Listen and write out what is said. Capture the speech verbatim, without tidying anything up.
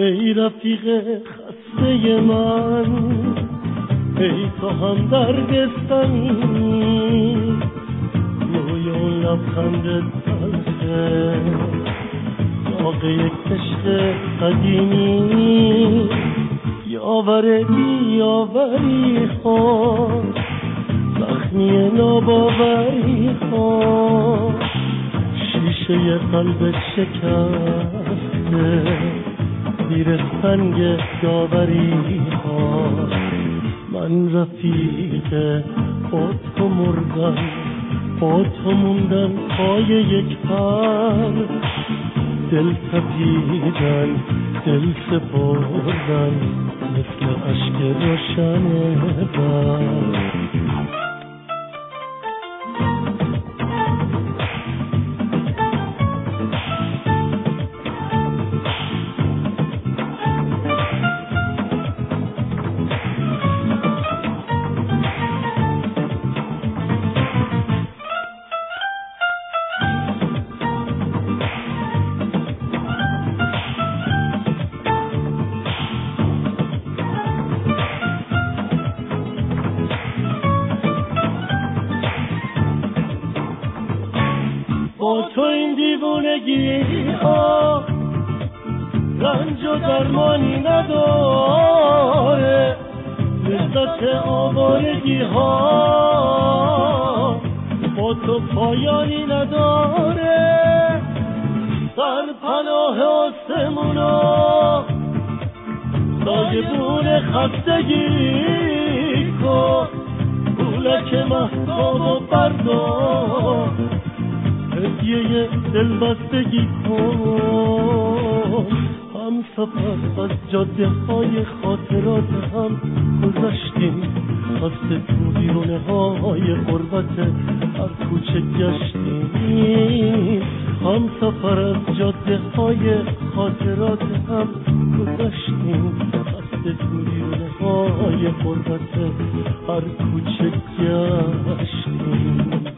ای رفیق خسته من، ای تو هم درگستنی، روی اون لبخند تلخه داغ یک عشق قدیمی، یاور بیاوری ها، زخمی ناباوری ها، شیشه قلب شکسته زیر سنگ داوری ها. من رفیق با تو مردم، با تو موندن پای یک پر، دل تپیدن دل سپردن مثل اشک روشن برق. با تو این دیوونگی ها رنج و درمانی نداره، لذت آوارگی ها با تو پایانی نداره. در پناه آسمونا سایبون خستگی کن، پولک مهتاب و بردار، هدیه دلبستگی کن. هم سفر از جاده های خاطرات هم گذشتیم، خسته تو بیرونه های غربت هر کوچه گشتیم. هم سفر از جاده های خاطرات هم گذشتیم، خسته تو بیرونه های غربت هر کوچه گشتیم.